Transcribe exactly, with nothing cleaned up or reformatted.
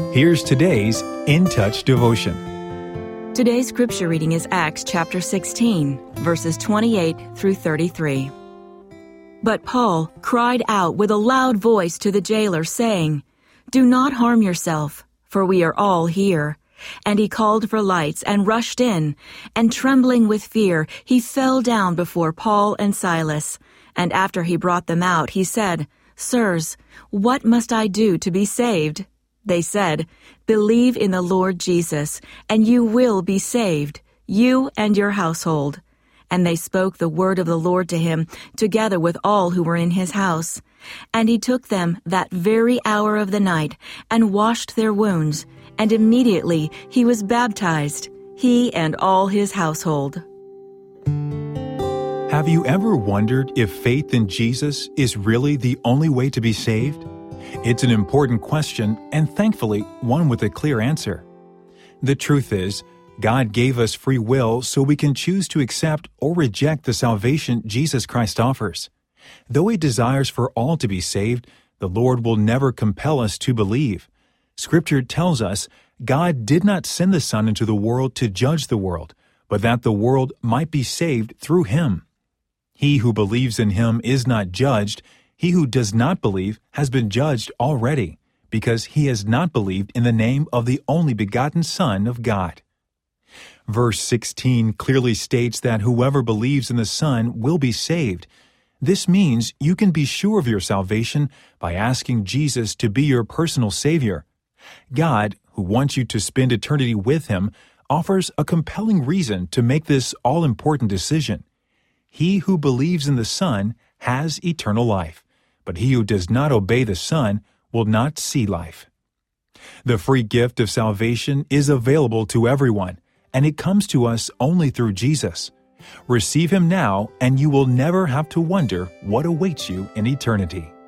Here's today's In Touch devotion. Today's scripture reading is Acts chapter sixteen, verses twenty-eight through thirty-three. But Paul cried out with a loud voice to the jailer, saying, "Do not harm yourself, for we are all here." And he called for lights and rushed in, and trembling with fear, he fell down before Paul and Silas. And after he brought them out, he said, "Sirs, what must I do to be saved?" They said, "Believe in the Lord Jesus, and you will be saved, you and your household." And they spoke the word of the Lord to him, together with all who were in his house. And he took them that very hour of the night, and washed their wounds, and immediately he was baptized, he and all his household. Have you ever wondered if faith in Jesus is really the only way to be saved? It's an important question, and thankfully, one with a clear answer. The truth is, God gave us free will so we can choose to accept or reject the salvation Jesus Christ offers. Though He desires for all to be saved, the Lord will never compel us to believe. Scripture tells us God did not send the Son into the world to judge the world, but that the world might be saved through Him. He who believes in Him is not judged. He who does not believe has been judged already, because he has not believed in the name of the only begotten Son of God. Verse sixteen clearly states that whoever believes in the Son will be saved. This means you can be sure of your salvation by asking Jesus to be your personal Savior. God, who wants you to spend eternity with Him, offers a compelling reason to make this all-important decision. He who believes in the Son has eternal life, but he who does not obey the Son will not see life. The free gift of salvation is available to everyone, and it comes to us only through Jesus. Receive Him now, and you will never have to wonder what awaits you in eternity.